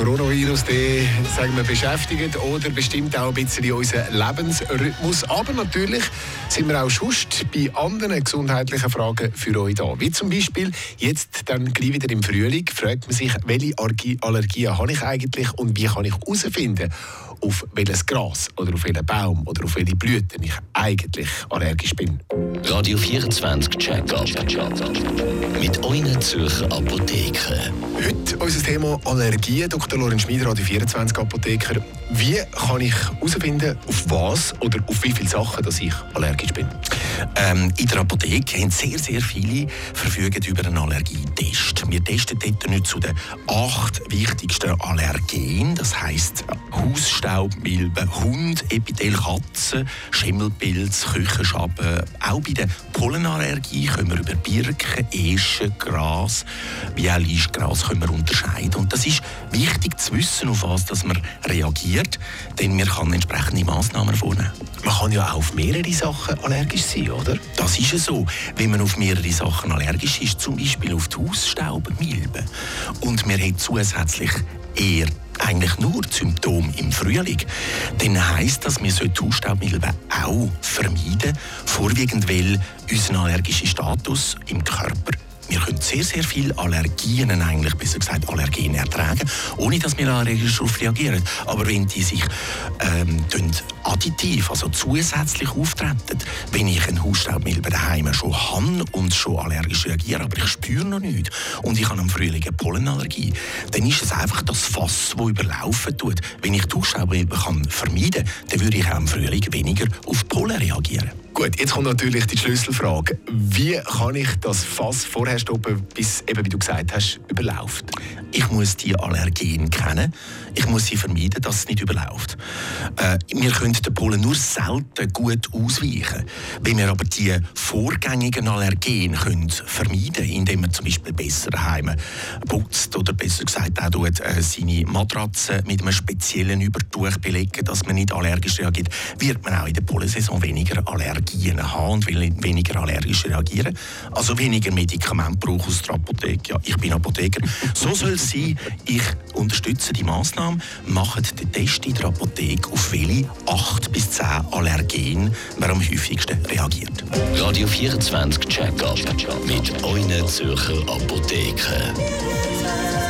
Coronavirus, der, sagen wir, beschäftigt oder bestimmt auch ein bisschen unseren Lebensrhythmus. Aber natürlich sind wir auch sonst bei anderen gesundheitlichen Fragen für euch da. Wie zum Beispiel, jetzt dann gleich wieder im Frühling, fragt man sich, welche Allergien habe ich eigentlich und wie kann ich herausfinden, auf welches Gras oder auf welchen Baum oder auf welche Blüten ich eigentlich allergisch bin. Radio 24 Check-up mit euren Zürcher Apotheken. Heute unser Thema Allergien. Dr. Lorenz Schmid, Radio 24 Apotheker. Wie kann ich herausfinden, auf was oder auf wie viele Sachen dass ich allergisch bin? In der Apotheke haben sehr viele verfügen über einen Allergietest. Wir testen dort nicht zu den 8 wichtigsten Allergenen. Das heisst Hausstaubmilben, Hund, Epithel, Katzen, Schimmelpilz, Küchenschaben. Auch bei der Pollenallergie können wir über Birken, Eschen, Gras, wie auch Lischgras können wir unterscheiden. Und das ist wichtig zu wissen, auf was dass man reagiert, denn wir können entsprechende Massnahmen vornehmen. Man kann ja auch auf mehrere Sachen allergisch sein, oder? Das ist ja so. Wenn man auf mehrere Sachen allergisch ist, zum Beispiel auf die Hausstaubmilben, und man hat zusätzlich eher eigentlich nur die Symptome im Frühling, dann heisst das, wir sollten die Hausstaubmilben auch vermeiden, vorwiegend weil unser allergischer Status im Körper, wir können sehr viele Allergien, eigentlich besser gesagt Allergene ertragen, ohne dass wir allergisch darauf reagieren. Aber wenn die sich additiv, also zusätzlich auftreten, wenn ich eine Hausstaubmilbe daheim schon habe und schon allergisch reagiere, aber ich spüre noch nichts und ich habe am Frühling eine Pollenallergie, dann ist es einfach das Fass, das überlaufen tut. Wenn ich die Hausstaubmilbe vermeiden kann, dann würde ich auch im Frühling weniger auf Pollen reagieren. Gut, jetzt kommt natürlich die Schlüsselfrage. Wie kann ich das Fass vorher stoppen, bis, eben wie du gesagt hast, überläuft? Ich muss die Allergene kennen. Ich muss sie vermeiden, dass es nicht überläuft. Wir können den Pollen nur selten gut ausweichen. Wenn wir aber die vorgängigen Allergene können vermeiden, indem man zum Beispiel besser daheim putzt oder besser gesagt auch seine Matratze mit einem speziellen Übertuch belegen, dass man nicht allergisch reagiert, wird man auch in der Pollensaison weniger Allergien haben und weniger allergisch reagieren. Also weniger Medikamente brauchen aus der Apotheke. Ja, ich bin Apotheker. So soll es sein. Ich unterstütze die Massnahme. Macht den Test in der Apotheke, auf welche 8 bis 10 Allergene man am häufigsten reagiert. Radio 24 Check-up mit euren Zürcher Apotheken.